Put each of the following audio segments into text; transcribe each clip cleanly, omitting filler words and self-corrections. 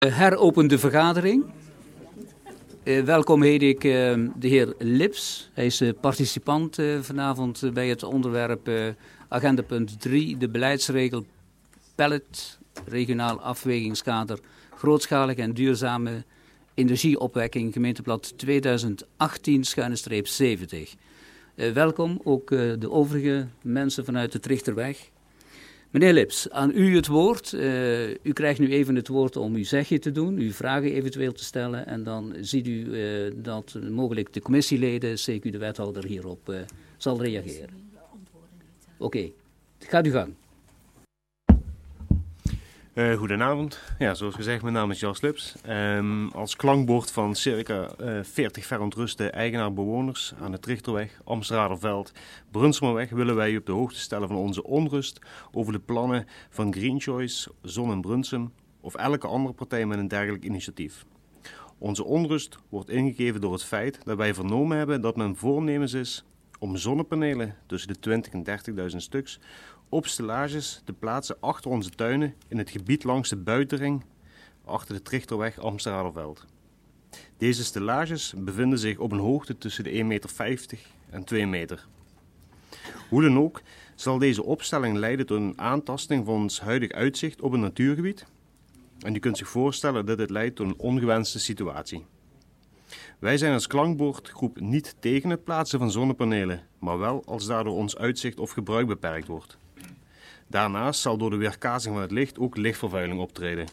Heropen de vergadering. Welkom heet ik de heer Lips. Hij is participant vanavond bij het onderwerp agenda punt 3, de beleidsregel pellet, regionaal afwegingskader, grootschalige en duurzame energieopwekking, gemeenteblad 2018-70. Welkom, ook de overige mensen vanuit de Trichterweg. Meneer Lips, aan u het woord. U krijgt nu even het woord om uw zegje te doen, uw vragen eventueel te stellen. En dan ziet u dat mogelijk de commissieleden, CQ de wethouder, hierop zal reageren. Oké, gaat uw gang. Goedenavond. Ja, zoals gezegd, mijn naam is Jos Lips. Als klankbord van circa 40 verontruste eigenaar-bewoners aan de Trichterweg, Amsterdamveld, Brunsumerweg willen wij u op de hoogte stellen van onze onrust over de plannen van Green Choice, Zon en Brunsum of elke andere partij met een dergelijk initiatief. Onze onrust wordt ingegeven door het feit dat wij vernomen hebben dat men voornemens is om zonnepanelen tussen de 20 en 30.000 stuks op stellages te plaatsen achter onze tuinen in het gebied langs de buitenring achter de Trichterweg Amsterdamveld. Deze stellages bevinden zich op een hoogte tussen de 1,50 meter en 2 meter. Hoe dan ook zal deze opstelling leiden tot een aantasting van ons huidig uitzicht op een natuurgebied. En u kunt zich voorstellen dat dit leidt tot een ongewenste situatie. Wij zijn als klankbordgroep niet tegen het plaatsen van zonnepanelen, maar wel als daardoor ons uitzicht of gebruik beperkt wordt. Daarnaast zal door de weerkaatsing van het licht ook lichtvervuiling optreden.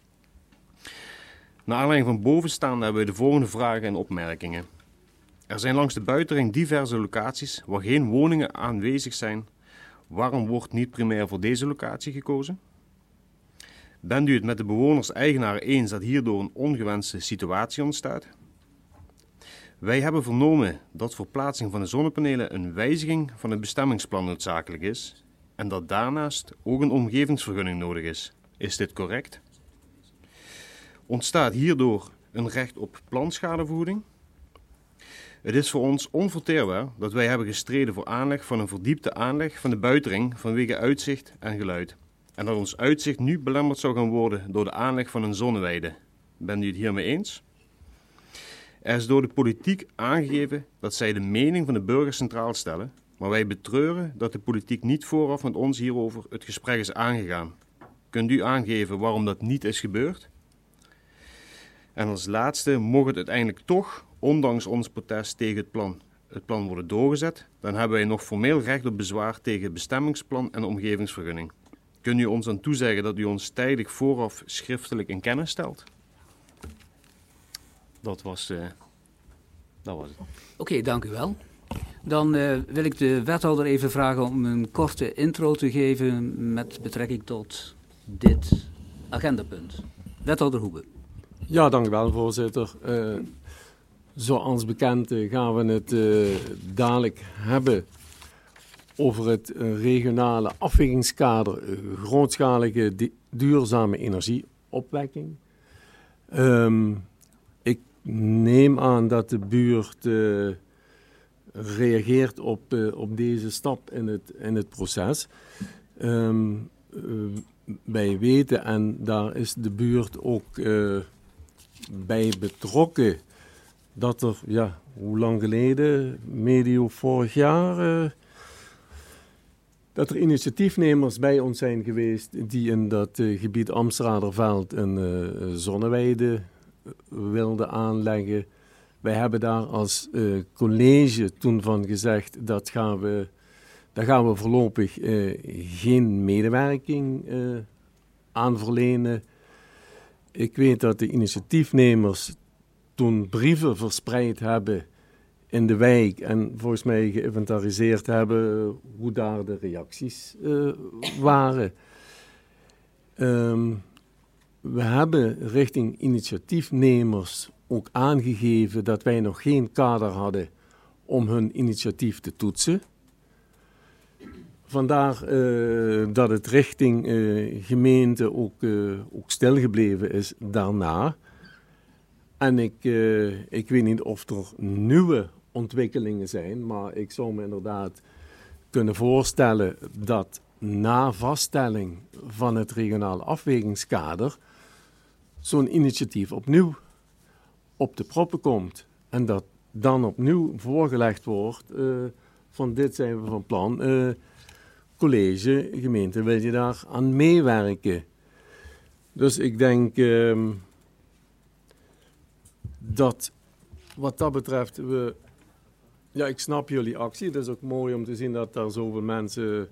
Naar aanleiding van bovenstaande hebben we de volgende vragen en opmerkingen. Er zijn langs de buitenring diverse locaties waar geen woningen aanwezig zijn. Waarom wordt niet primair voor deze locatie gekozen? Bent u het met de bewoners-eigenaren eens dat hierdoor een ongewenste situatie ontstaat? Wij hebben vernomen dat voor plaatsing van de zonnepanelen een wijziging van het bestemmingsplan noodzakelijk is en dat daarnaast ook een omgevingsvergunning nodig is. Is dit correct? Ontstaat hierdoor een recht op planschadevergoeding? Het is voor ons onverteerbaar dat wij hebben gestreden voor aanleg van een verdiepte aanleg van de buitenring vanwege uitzicht en geluid. En dat ons uitzicht nu belemmerd zou gaan worden door de aanleg van een zonneweide. Bent u het hiermee eens? Er is door de politiek aangegeven dat zij de mening van de burgers centraal stellen, maar wij betreuren dat de politiek niet vooraf met ons hierover het gesprek is aangegaan. Kunt u aangeven waarom dat niet is gebeurd? En als laatste, mocht het uiteindelijk toch, ondanks ons protest tegen het plan worden doorgezet, dan hebben wij nog formeel recht op bezwaar tegen het bestemmingsplan en de omgevingsvergunning. Kunt u ons dan toezeggen dat u ons tijdig vooraf schriftelijk in kennis stelt? Dat was het. Oké, dank u wel. Dan wil ik de wethouder even vragen om een korte intro te geven met betrekking tot dit agendapunt. Wethouder Hoebe. Ja, dank u wel, voorzitter. Zoals bekend gaan we het dadelijk hebben over het regionale afwegingskader grootschalige duurzame energieopwekking. Ik neem aan dat de buurt reageert op deze stap in het proces. Wij weten, en daar is de buurt ook bij betrokken, dat er, ja, hoe lang geleden, medio vorig jaar, dat er initiatiefnemers bij ons zijn geweest die in dat gebied Amsterdamveld een zonneweide wilden aanleggen. Wij hebben daar als college toen van gezegd, daar gaan we voorlopig geen medewerking aan verlenen. Ik weet dat de initiatiefnemers toen brieven verspreid hebben in de wijk en volgens mij geïnventariseerd hebben hoe daar de reacties waren. We hebben richting initiatiefnemers ook aangegeven dat wij nog geen kader hadden om hun initiatief te toetsen. Vandaar dat het richting gemeente ook stilgebleven is daarna. En ik weet niet of er nieuwe ontwikkelingen zijn, maar ik zou me inderdaad kunnen voorstellen dat na vaststelling van het regionale afwegingskader zo'n initiatief opnieuw op de proppen komt. En dat dan opnieuw voorgelegd wordt van dit zijn we van plan. College, gemeente, wil je daar aan meewerken? Dus ik denk dat wat dat betreft ja, ik snap jullie actie. Het is ook mooi om te zien dat er zoveel mensen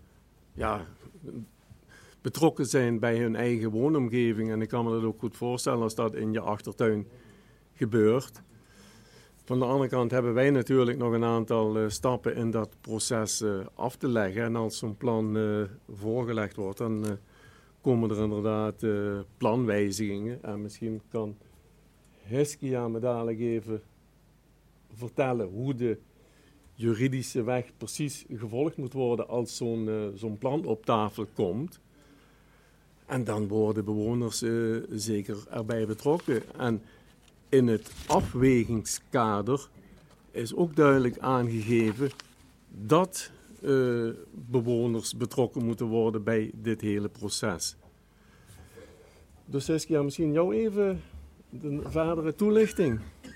betrokken zijn bij hun eigen woonomgeving. En ik kan me dat ook goed voorstellen als dat in je achtertuin gebeurt. Van de andere kant hebben wij natuurlijk nog een aantal stappen in dat proces af te leggen. En als zo'n plan voorgelegd wordt, dan komen er inderdaad planwijzigingen. En misschien kan Hiskia me dadelijk even vertellen hoe de juridische weg precies gevolgd moet worden als zo'n plan op tafel komt. En dan worden bewoners zeker erbij betrokken. En in het afwegingskader is ook duidelijk aangegeven dat bewoners betrokken moeten worden bij dit hele proces. Dus Hiskia, misschien jou even de verdere toelichting.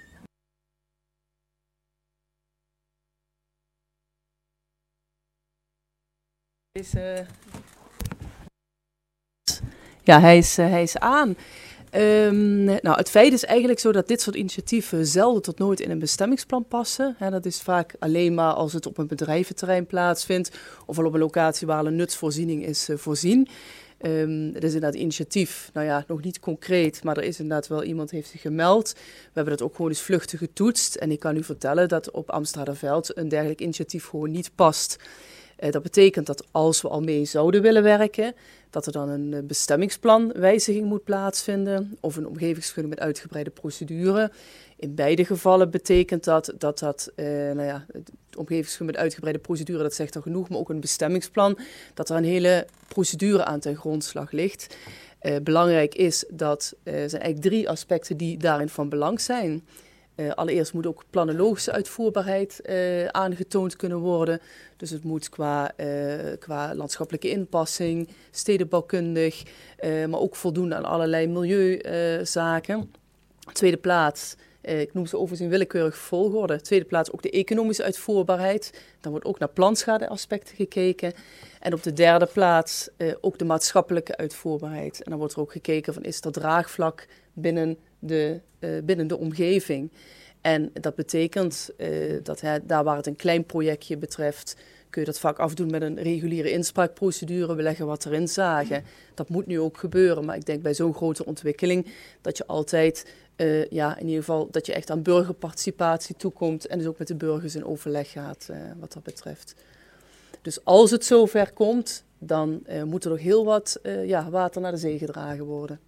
Ja, hij is aan. Nou, het feit is eigenlijk zo dat dit soort initiatieven zelden tot nooit in een bestemmingsplan passen. Dat is vaak alleen maar als het op een bedrijventerrein plaatsvindt of al op een locatie waar een nutsvoorziening is voorzien. Het is inderdaad initiatief, nou ja, nog niet concreet, maar er is inderdaad wel iemand heeft zich gemeld. We hebben dat ook gewoon eens vluchtig getoetst en ik kan u vertellen dat op Amsterdamveld een dergelijk initiatief gewoon niet past. Dat betekent dat als we al mee zouden willen werken, dat er dan een bestemmingsplanwijziging moet plaatsvinden of een omgevingsvergunning met uitgebreide procedure. In beide gevallen betekent dat de omgevingsvergunning met uitgebreide procedure, dat zegt al genoeg, maar ook een bestemmingsplan, dat er een hele procedure aan ten grondslag ligt. Belangrijk is dat er zijn eigenlijk 3 aspecten die daarin van belang zijn. Allereerst moet ook planologische uitvoerbaarheid aangetoond kunnen worden. Dus het moet qua landschappelijke inpassing, stedenbouwkundig, maar ook voldoen aan allerlei milieuzaken. Tweede plaats, ik noem ze overigens in willekeurige volgorde. Tweede plaats ook de economische uitvoerbaarheid. Dan wordt ook naar planschadeaspecten gekeken. En op de derde plaats ook de maatschappelijke uitvoerbaarheid. En dan wordt er ook gekeken van is er draagvlak binnen de omgeving. En dat betekent dat daar waar het een klein projectje betreft, kun je dat vaak afdoen met een reguliere inspraakprocedure. We leggen wat erin zagen. Dat moet nu ook gebeuren. Maar ik denk bij zo'n grote ontwikkeling dat je altijd, in ieder geval, dat je echt aan burgerparticipatie toekomt. En dus ook met de burgers in overleg gaat wat dat betreft. Dus als het zover komt, dan moet er nog heel wat water naar de zee gedragen worden.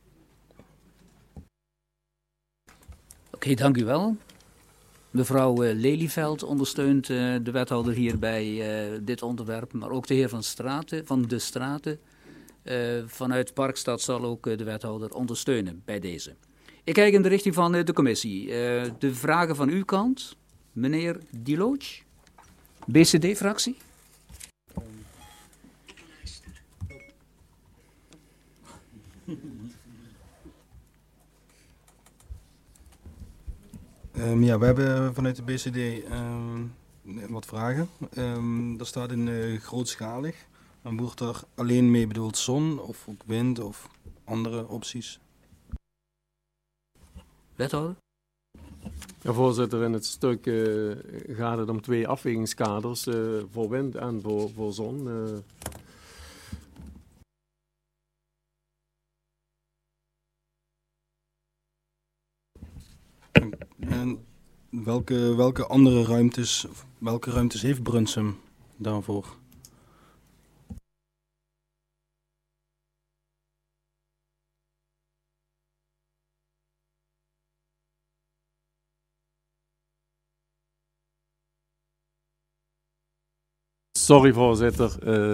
Oké, dank u wel. Mevrouw Lelyveld ondersteunt de wethouder hier bij dit onderwerp, maar ook de heer Van de Straten vanuit Parkstad zal ook de wethouder ondersteunen bij deze. Ik kijk in de richting van de commissie. De vragen van uw kant, meneer Diloch, BCD-fractie. We hebben vanuit de BCD wat vragen. Er staat in grootschalig. Dan wordt er alleen mee bedoeld zon of ook wind of andere opties? Wethouder? Ja, voorzitter, in het stuk gaat het om 2 afwegingskaders voor wind en voor zon. En welke andere ruimtes, welke ruimtes heeft Brunsum daarvoor? Sorry, voorzitter.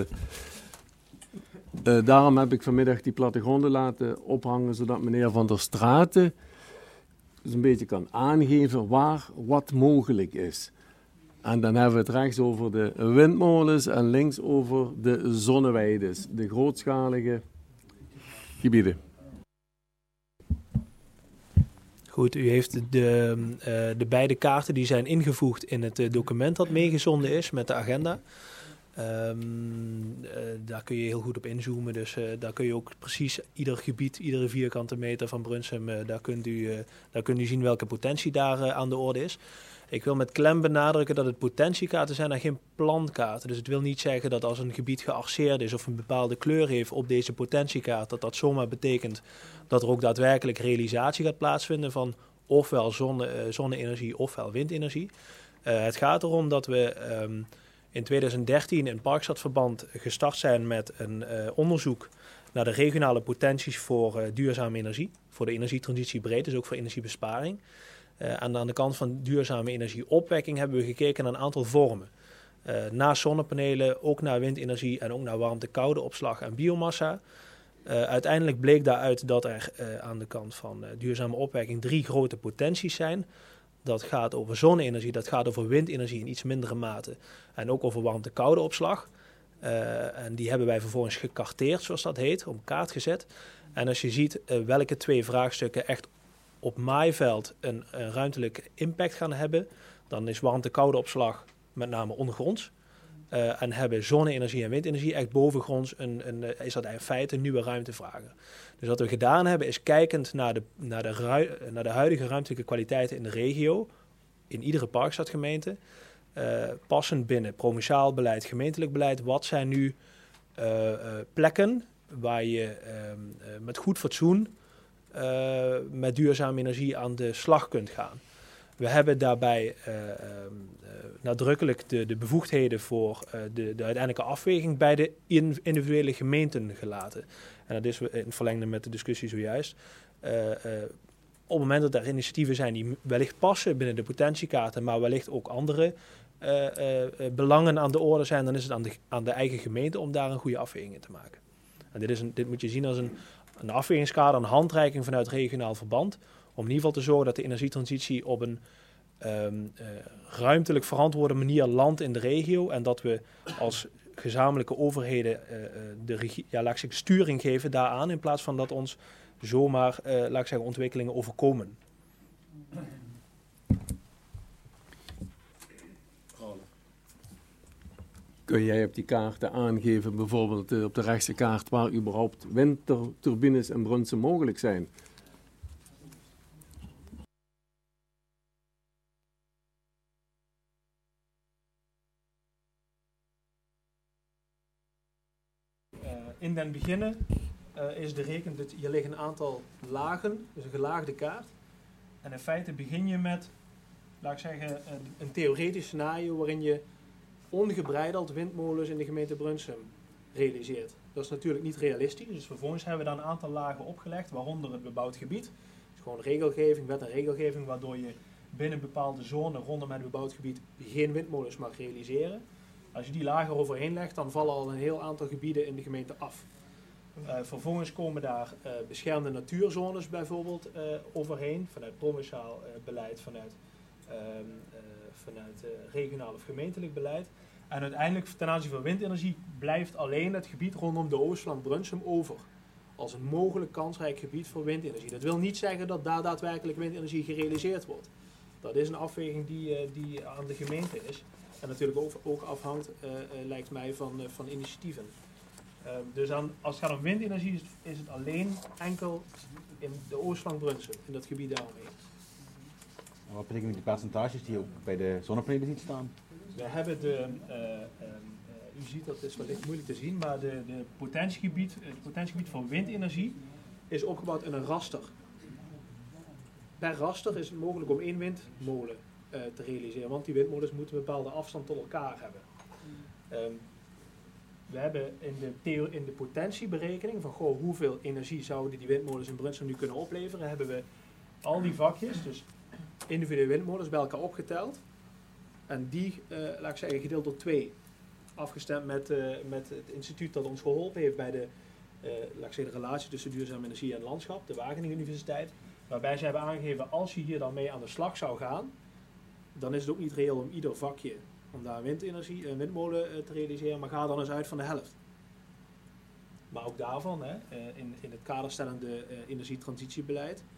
Daarom heb ik vanmiddag die plattegronden laten ophangen, zodat meneer Van der Straten dus een beetje kan aangeven waar wat mogelijk is. En dan hebben we het rechts over de windmolens en links over de zonneweides, de grootschalige gebieden. Goed, u heeft de beide kaarten die zijn ingevoegd in het document dat meegezonden is met de agenda. Daar kun je heel goed op inzoomen, dus daar kun je ook precies ieder gebied, iedere vierkante meter van Brunsum, daar kunt u zien welke potentie daar aan de orde is. Ik wil met klem benadrukken dat het potentiekaarten zijn en geen plankaarten. Dus het wil niet zeggen dat als een gebied gearceerd is of een bepaalde kleur heeft op deze potentiekaart, dat zomaar betekent dat er ook daadwerkelijk realisatie gaat plaatsvinden van ofwel zonne-energie ofwel windenergie. Het gaat erom dat we in 2013 in Parkstadverband gestart zijn met een onderzoek naar de regionale potenties voor duurzame energie. Voor de energietransitie breed, dus ook voor energiebesparing. Aan de kant van duurzame energieopwekking hebben we gekeken naar een aantal vormen. Naast zonnepanelen ook naar windenergie en ook naar warmte-koude opslag en biomassa. Uiteindelijk bleek daaruit dat er aan de kant van duurzame opwekking 3 grote potenties zijn. Dat gaat over zonne-energie, dat gaat over windenergie in iets mindere mate en ook over warmte-koude opslag. En die hebben wij vervolgens gekarteerd, zoals dat heet, op kaart gezet. En als je ziet welke 2 vraagstukken echt op maaiveld een ruimtelijke impact gaan hebben, dan is warmte-koude opslag met name ondergronds. En hebben zonne-energie en windenergie echt bovengronds is dat in feite nieuwe ruimtevragen. Dus wat we gedaan hebben is kijkend naar de huidige ruimtelijke kwaliteiten in de regio, in iedere Parkstadgemeente, passend binnen provinciaal beleid, gemeentelijk beleid, wat zijn nu plekken waar je met goed fatsoen met duurzame energie aan de slag kunt gaan. We hebben daarbij nadrukkelijk de bevoegdheden voor de uiteindelijke afweging bij de individuele gemeenten gelaten. En dat is in verlengde met de discussie zojuist. Op het moment dat er initiatieven zijn die wellicht passen binnen de potentiekaarten, maar wellicht ook andere belangen aan de orde zijn, dan is het aan de eigen gemeente om daar een goede afweging in te maken. En dit moet je zien als een afwegingskader, een handreiking vanuit regionaal verband, om in ieder geval te zorgen dat de energietransitie op een ruimtelijk verantwoorde manier landt in de regio en dat we als gezamenlijke overheden sturing geven daaraan in plaats van dat ons zomaar ontwikkelingen overkomen. Kun jij op die kaarten aangeven, bijvoorbeeld op de rechtse kaart, waar überhaupt windturbines in Brunsum mogelijk zijn? In den beginnen hier liggen een aantal lagen, dus een gelaagde kaart. En in feite begin je met, een theoretisch scenario waarin je ongebreideld windmolens in de gemeente Brunsum realiseert. Dat is natuurlijk niet realistisch, dus vervolgens hebben we daar een aantal lagen opgelegd, waaronder het bebouwd gebied. Dus gewoon regelgeving, wet en regelgeving, waardoor je binnen bepaalde zone rondom het bebouwd gebied geen windmolens mag realiseren. Als je die lagen overheen legt, dan vallen al een heel aantal gebieden in de gemeente af. Vervolgens komen daar beschermde natuurzones bijvoorbeeld overheen, vanuit provinciaal beleid, vanuit regionaal of gemeentelijk beleid. En uiteindelijk ten aanzien van windenergie blijft alleen het gebied rondom de Oostflank Brunsum over. Als een mogelijk kansrijk gebied voor windenergie. Dat wil niet zeggen dat daar daadwerkelijk windenergie gerealiseerd wordt. Dat is een afweging die aan de gemeente is. En natuurlijk ook afhangt, lijkt mij, van initiatieven. Dus als het gaat om windenergie is het alleen enkel in de Oostflank Brunsum, in dat gebied daaromheen. En wat betekenen die percentages die ook bij de zonnepanelen ziet staan? We hebben u ziet dat is wellicht moeilijk te zien, maar het potentiegebied voor windenergie is opgebouwd in een raster. Per raster is het mogelijk om 1 windmolen te realiseren, want die windmolens moeten een bepaalde afstand tot elkaar hebben. We hebben in de potentieberekening van hoeveel energie zouden die windmolens in Brunsum nu kunnen opleveren, hebben we al die vakjes, dus individuele windmolens, bij elkaar opgeteld. En die, gedeeld door 2. Afgestemd met het instituut dat ons geholpen heeft bij de relatie tussen duurzame energie en landschap, de Wageningen Universiteit. Waarbij ze hebben aangegeven, als je hier dan mee aan de slag zou gaan, dan is het ook niet reëel om ieder vakje om daar een windmolen te realiseren, maar ga dan eens uit van de helft. Maar ook daarvan, in het kaderstellende energietransitiebeleid,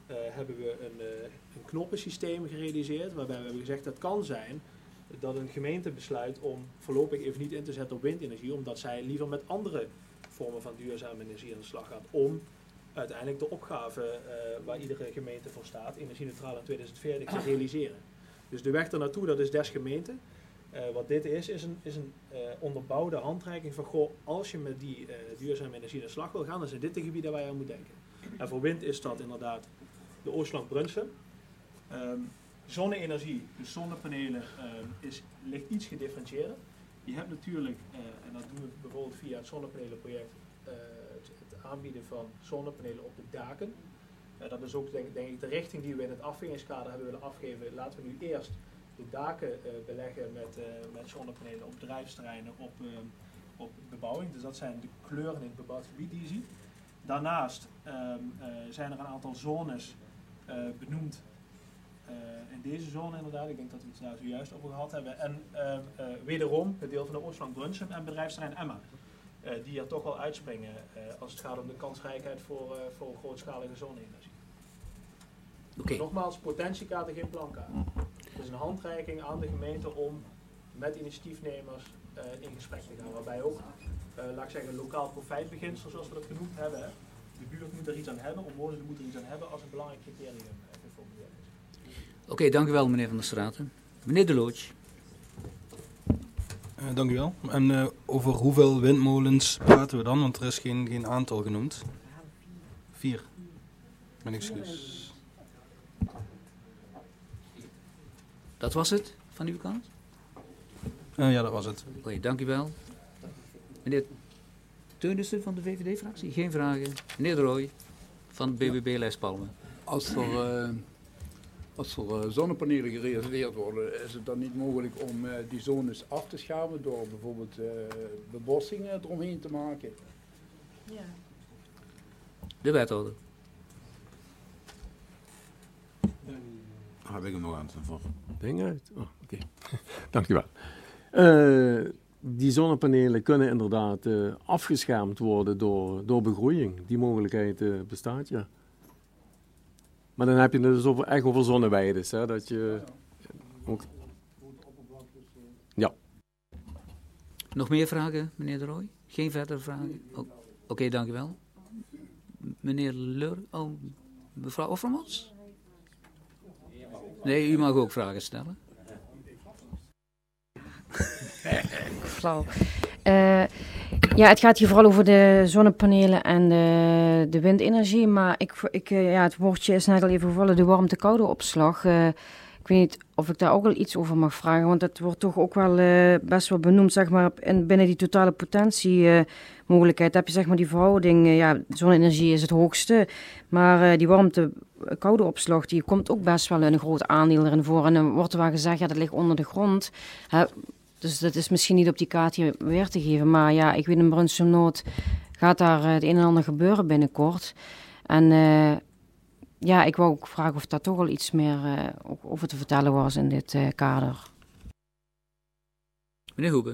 hebben we een knoppensysteem gerealiseerd, waarbij we hebben gezegd dat het kan zijn dat een gemeente besluit om voorlopig even niet in te zetten op windenergie, omdat zij liever met andere vormen van duurzame energie aan de slag gaat, om uiteindelijk de opgave waar iedere gemeente voor staat, energie-neutraal in 2040, te realiseren. Dus de weg ernaartoe, dat is des gemeenten. Wat dit is een onderbouwde handreiking van, goh, als je met die duurzame energie aan de slag wil gaan, dan zijn dit de gebieden waar je aan moet denken. En voor wind is dat inderdaad de Oostflank Brunsum. Zonne-energie, dus zonnepanelen, ligt iets gedifferentieerder. Je hebt natuurlijk, en dat doen we bijvoorbeeld via het zonnepanelenproject, het aanbieden van zonnepanelen op de daken. Dat is ook denk ik de richting die we in het afwegingskader hebben willen afgeven. Laten we nu eerst de daken beleggen met zonnepanelen op bedrijfsterreinen, op bebouwing. Dus dat zijn de kleuren in het bebouwd gebied die je ziet. Daarnaast zijn er een aantal zones benoemd. In deze zone inderdaad, ik denk dat we het daar zojuist over gehad hebben. En wederom het deel van de Oostflank Brunsum en bedrijfsterrein Emma. Die er toch wel uitspringen als het gaat om de kansrijkheid voor grootschalige zonne-energie. Okay. Nogmaals, potentiekaarten, geen plankaart. Het is een handreiking aan de gemeente om met initiatiefnemers in gesprek te gaan. Waarbij ook, laat ik zeggen, lokaal profijtbeginsel, zoals we dat genoemd hebben. De buurt moet er iets aan hebben, omwonenden moeten er iets aan hebben als een belangrijk criterium geformuleerd is. Oké, dank u wel meneer Van der Straten. Meneer De Looch. Dank u wel. En over hoeveel windmolens praten we dan? Want er is geen aantal genoemd. 4. Mijn excuus. Dat was het van uw kant? Ja, dat was het. Oké, dank u wel. Meneer Teunissen van de VVD-fractie? Geen vragen. Meneer De Rooij van BBB Lijspalmen. Als er zonnepanelen gerealiseerd worden, is het dan niet mogelijk om die zones af te schaven door bijvoorbeeld bebossingen eromheen te maken? Ja. De wethouder. Heb ik hem nog aan voor. Ding uit. Oh, oké. Dank je wel. Die zonnepanelen kunnen inderdaad afgeschermd worden door begroeiing. Die mogelijkheid bestaat, ja. Maar dan heb je het dus echt over zonneweiden, hè? Dat je ook... Ja. Nog meer vragen, meneer De Rooij? Geen verdere vragen? Oké, dank u wel. Meneer Leur... Oh, mevrouw Offermans? Nee, u mag ook vragen stellen. Flauw. Ja, het gaat hier vooral over de zonnepanelen en de windenergie. Maar het woordje is net al even gevallen, de warmte-koude opslag. Ik weet niet of ik daar ook al iets over mag vragen. Want dat wordt toch ook wel best wel benoemd, zeg maar, binnen die totale potentiemogelijkheid. Heb je zeg maar die verhouding, zonne-energie is het hoogste. Maar die warmte-koude opslag, die komt ook best wel een groot aandeel erin voor. En dan wordt er wel gezegd, dat ligt onder de grond. Dus dat is misschien niet op die kaart hier weer te geven. Maar ja, ik weet in Brunsum-Noord gaat daar het een en ander gebeuren binnenkort. En ik wou ook vragen of daar toch al iets meer over te vertellen was in dit kader. Meneer Hoebe.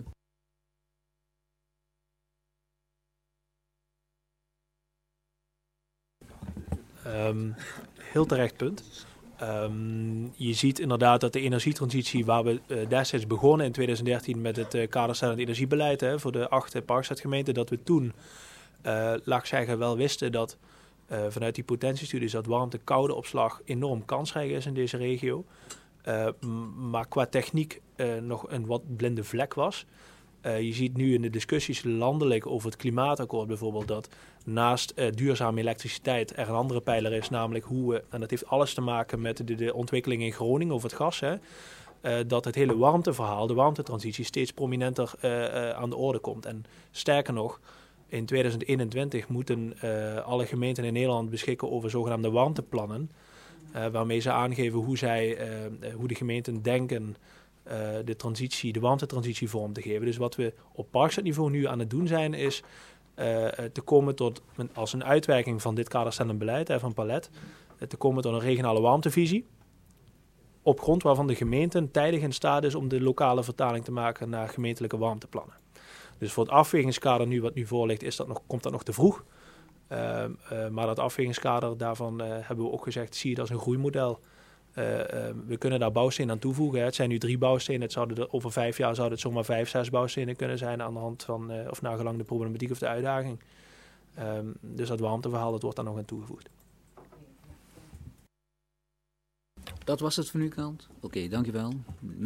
Heel terecht punt. Je ziet inderdaad dat de energietransitie waar we destijds begonnen in 2013 met het kaderstellend energiebeleid voor de 8 Parkstadgemeenten, dat we toen, laat ik zeggen, wel wisten dat vanuit die potentiestudies dat warmte-koude opslag enorm kansrijk is in deze regio. Maar qua techniek nog een wat blinde vlek was. Je ziet nu in de discussies landelijk over het klimaatakkoord bijvoorbeeld dat naast duurzame elektriciteit er een andere pijler is, namelijk hoe we, en dat heeft alles te maken met de ontwikkeling in Groningen over het gas, dat het hele warmteverhaal, de warmtetransitie, steeds prominenter aan de orde komt. En sterker nog, in 2021 moeten alle gemeenten in Nederland beschikken over zogenaamde warmteplannen, waarmee ze aangeven hoe de gemeenten denken de warmtetransitie vorm te geven. Dus wat we op parkstadniveau nu aan het doen zijn, is te komen tot, als een uitwerking van dit kaderstellend beleid van Palet, te komen tot een regionale warmtevisie, op grond waarvan de gemeente tijdig in staat is om de lokale vertaling te maken naar gemeentelijke warmteplannen. Dus voor het afwegingskader wat nu voor ligt, komt dat nog te vroeg. Maar dat afwegingskader, daarvan hebben we ook gezegd, zie het als een groeimodel. We kunnen daar bouwstenen aan toevoegen. Hè. Het zijn nu 3 bouwstenen. Over 5 jaar zouden het zomaar 5, 6 bouwstenen kunnen zijn aan de hand van, of nagelang de problematiek of de uitdaging. Dus dat warmteverhaal, dat wordt daar nog aan toegevoegd. Dat was het van uw kant? Oké, dankjewel.